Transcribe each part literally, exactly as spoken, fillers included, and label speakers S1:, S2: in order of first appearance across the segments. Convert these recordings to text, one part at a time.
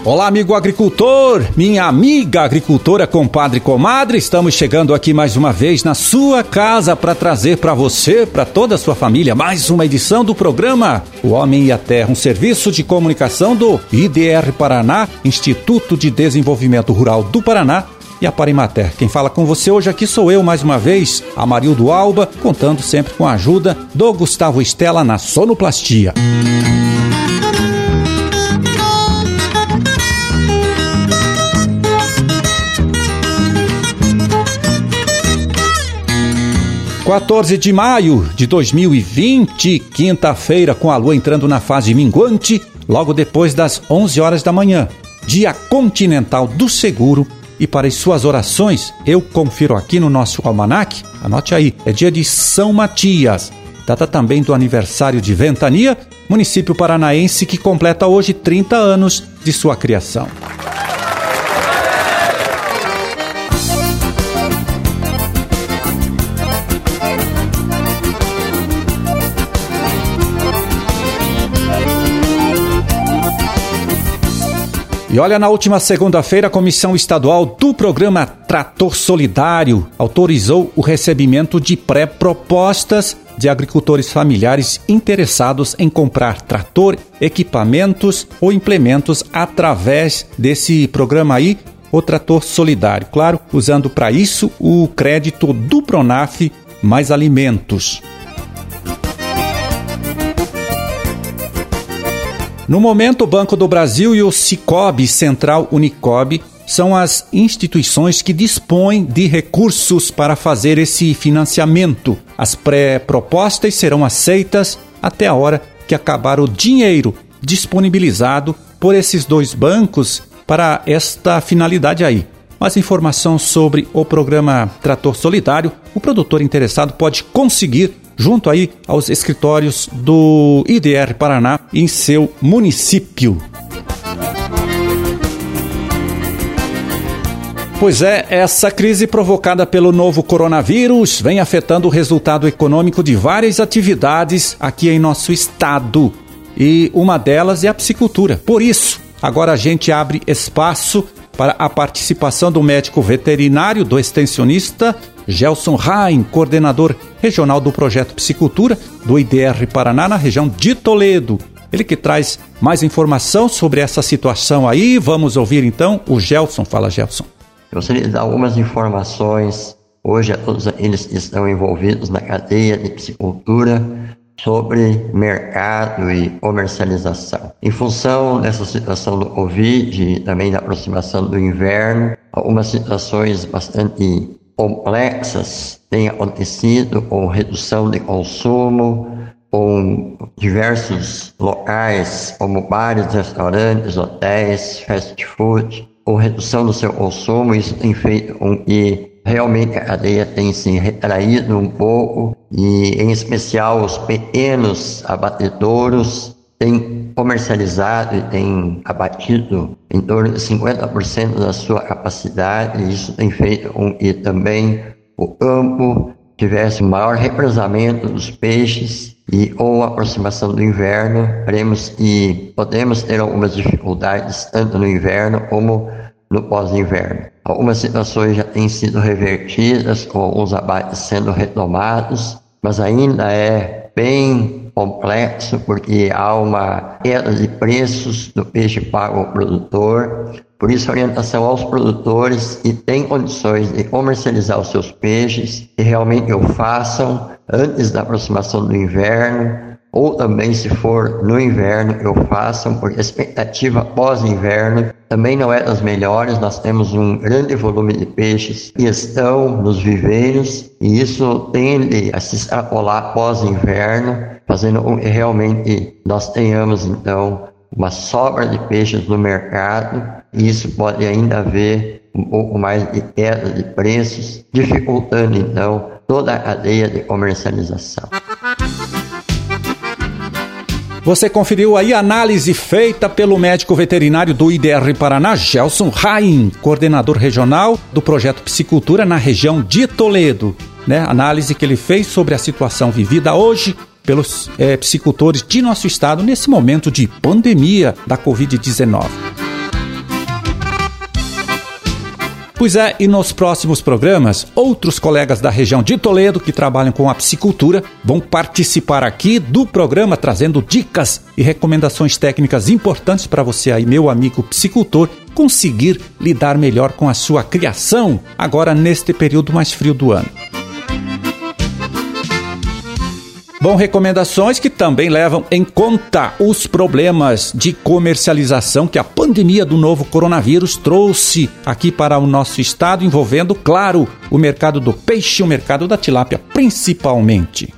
S1: Olá, amigo agricultor, minha amiga agricultora, compadre e comadre, estamos chegando aqui mais uma vez na sua casa para trazer para você, para toda a sua família, mais uma edição do programa O Homem e a Terra, um serviço de comunicação do I D R Paraná, Instituto de Desenvolvimento Rural do Paraná, e a Parimater. Quem fala com você hoje aqui sou eu, mais uma vez, Amarildo Alba, contando sempre com a ajuda do Gustavo Estela na sonoplastia. quatorze de maio de dois mil e vinte, quinta-feira, com a lua entrando na fase minguante, logo depois das onze horas da manhã. Dia continental do seguro. E para as suas orações, eu confiro aqui no nosso almanaque, anote aí, é dia de São Matias, data também do aniversário de Ventania, município paranaense que completa hoje trinta anos de sua criação. E olha, na última segunda-feira, a Comissão Estadual do Programa Trator Solidário autorizou o recebimento de pré-propostas de agricultores familiares interessados em comprar trator, equipamentos ou implementos através desse programa aí, o Trator Solidário. Claro, usando para isso o crédito do Pronaf mais alimentos. No momento, o Banco do Brasil e o Cicobi Central Unicobi são as instituições que dispõem de recursos para fazer esse financiamento. As pré-propostas serão aceitas até a hora que acabar o dinheiro disponibilizado por esses dois bancos para esta finalidade aí. Mais informação sobre o programa Trator Solidário, o produtor interessado pode conseguir junto aí aos escritórios do I D R Paraná em seu município. Pois é, essa crise provocada pelo novo coronavírus vem afetando o resultado econômico de várias atividades aqui em nosso estado. E uma delas é a piscicultura. Por isso, agora a gente abre espaço para a participação do médico veterinário, do extensionista Gelson Rain, coordenador regional do projeto Piscicultura do I D R Paraná na região de Toledo. Ele que traz mais informação sobre essa situação aí. Vamos ouvir então o Gelson. Fala, Gelson.
S2: Eu gostaria de dar algumas informações hoje a todos eles que estão envolvidos na cadeia de piscicultura sobre mercado e comercialização. Em função dessa situação do Covid e também da aproximação do inverno, algumas situações bastante complexas têm acontecido com redução de consumo, com diversos locais como bares, restaurantes, hotéis, fast food, com redução do seu consumo. Isso tem feito com que realmente a cadeia tem se retraído um pouco e, em especial, os pequenos abatedouros têm comercializado e têm abatido em torno de cinquenta por cento da sua capacidade. E isso tem feito com que também o campo tivesse um maior represamento dos peixes e, com a aproximação do inverno, veremos que podemos ter algumas dificuldades tanto no inverno como no pós-inverno. Algumas situações já têm sido revertidas, com alguns abates sendo retomados, mas ainda é bem complexo porque há uma queda de preços do peixe pago ao produtor. Por isso, a orientação aos produtores que têm condições de comercializar os seus peixes, que realmente o façam antes da aproximação do inverno, ou também, se for no inverno, que o façam, porque a expectativa pós-inverno também não é das melhores. Nós temos um grande volume de peixes que estão nos viveiros e isso tende a se extrapolar pós-inverno, fazendo com que realmente nós tenhamos, então, uma sobra de peixes no mercado, e isso pode ainda haver um pouco mais de queda de preços, dificultando, então, toda a cadeia de comercialização.
S1: Você conferiu aí a análise feita pelo médico veterinário do I D R Paraná, Gelson Rain, coordenador regional do projeto Piscicultura na região de Toledo. Né? Análise que ele fez sobre a situação vivida hoje pelos é, piscicultores de nosso estado nesse momento de pandemia da covid dezenove. Pois é, e nos próximos programas, outros colegas da região de Toledo que trabalham com a piscicultura vão participar aqui do programa trazendo dicas e recomendações técnicas importantes para você aí, meu amigo piscicultor, conseguir lidar melhor com a sua criação agora neste período mais frio do ano. Bom, recomendações que também levam em conta os problemas de comercialização que a pandemia do novo coronavírus trouxe aqui para o nosso estado, envolvendo, claro, o mercado do peixe e o mercado da tilápia, principalmente.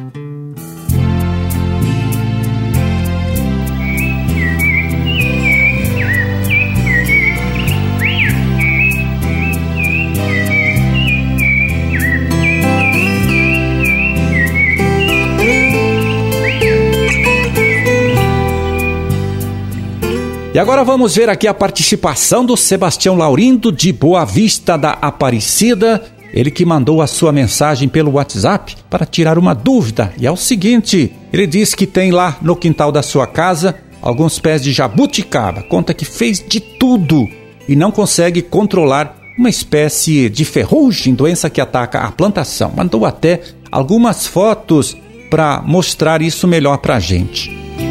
S1: E agora vamos ver aqui a participação do Sebastião Laurindo de Boa Vista da Aparecida, ele que mandou a sua mensagem pelo WhatsApp para tirar uma dúvida. E é o seguinte, ele diz que tem lá no quintal da sua casa alguns pés de jabuticaba, conta que fez de tudo e não consegue controlar uma espécie de ferrugem, doença que ataca a plantação. Mandou até algumas fotos para mostrar isso melhor para a gente.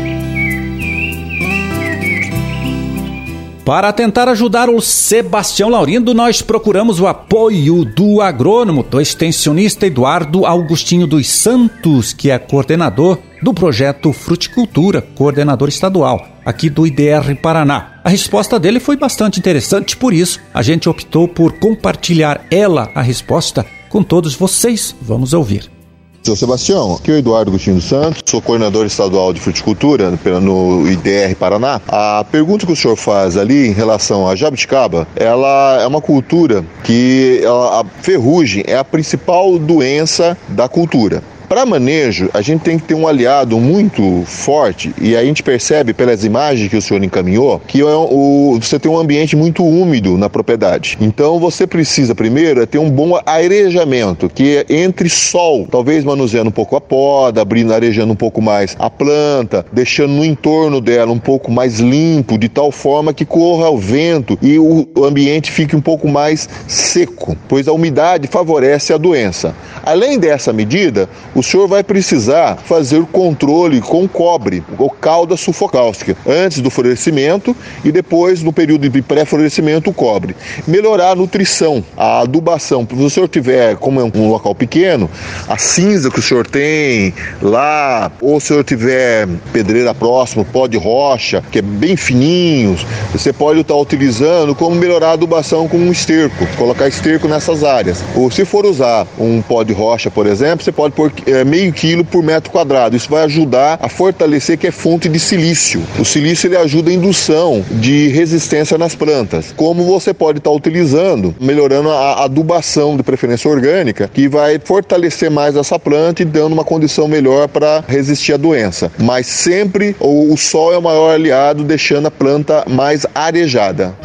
S1: Para tentar ajudar o Sebastião Laurindo, nós procuramos o apoio do agrônomo, do extensionista Eduardo Augustinho dos Santos, que é coordenador do projeto Fruticultura, coordenador estadual, aqui do I D R Paraná. A resposta dele foi bastante interessante, por isso a gente optou por compartilhar ela, a resposta, com todos vocês. Vamos ouvir.
S3: Seu Sebastião, aqui é o Eduardo Agostinho dos Santos, sou coordenador estadual de fruticultura no I D R Paraná. A pergunta que o senhor faz ali em relação à jabuticaba, ela é uma cultura que ela, a ferrugem é a principal doença da cultura. Para manejo, a gente tem que ter um aliado muito forte, e a gente percebe pelas imagens que o senhor encaminhou que é o, você tem um ambiente muito úmido na propriedade. Então você precisa primeiro ter um bom arejamento, que é entre sol, talvez manuseando um pouco a poda, abrindo, arejando um pouco mais a planta, deixando no entorno dela um pouco mais limpo, de tal forma que corra o vento e o, o ambiente fique um pouco mais seco, pois a umidade favorece a doença. Além dessa medida, o senhor vai precisar fazer o controle com cobre, ou calda sulfocáustica, antes do florescimento e depois, no período de pré-florescimento, o cobre. Melhorar a nutrição, a adubação. Se o senhor tiver, como é um local pequeno, a cinza que o senhor tem lá, ou se o senhor tiver pedreira próxima, pó de rocha, que é bem fininho, você pode estar utilizando como melhorar a adubação com um esterco, colocar esterco nessas áreas. Ou se for usar um pó de rocha, por exemplo, você pode pôr é, meio quilo por metro quadrado. Isso vai ajudar a fortalecer, que é fonte de silício. O silício ele ajuda a indução de resistência nas plantas. Como você pode estar utilizando, melhorando a adubação, de preferência orgânica, que vai fortalecer mais essa planta e dando uma condição melhor para resistir à doença. Mas sempre o, o sol é o maior aliado, deixando a planta mais arejada.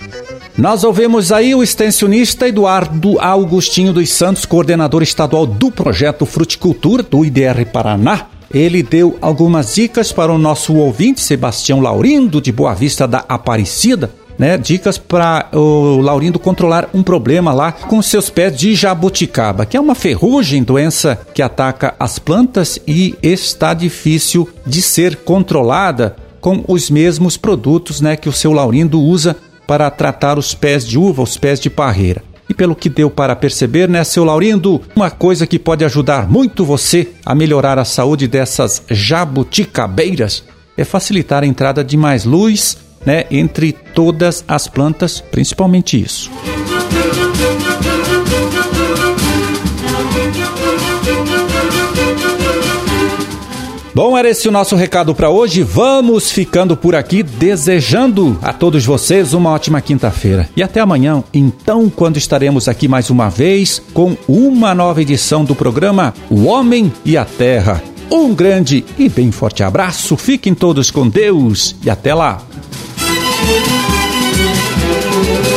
S1: Nós ouvimos aí o extensionista Eduardo Augustinho dos Santos, coordenador estadual do projeto Fruticultura do I D R Paraná. Ele deu algumas dicas para o nosso ouvinte, Sebastião Laurindo, de Boa Vista da Aparecida, né? Dicas para o Laurindo controlar um problema lá com seus pés de jabuticaba, que é uma ferrugem, doença que ataca as plantas e está difícil de ser controlada com os mesmos produtos, né, que o seu Laurindo usa para tratar os pés de uva, os pés de parreira. E pelo que deu para perceber, né, seu Laurindo, uma coisa que pode ajudar muito você a melhorar a saúde dessas jabuticabeiras é facilitar a entrada de mais luz, né, entre todas as plantas, principalmente isso. Bom, era esse o nosso recado para hoje. Vamos ficando por aqui, desejando a todos vocês uma ótima quinta-feira. E até amanhã, então, quando estaremos aqui mais uma vez com uma nova edição do programa O Homem e a Terra. Um grande e bem forte abraço, fiquem todos com Deus e até lá.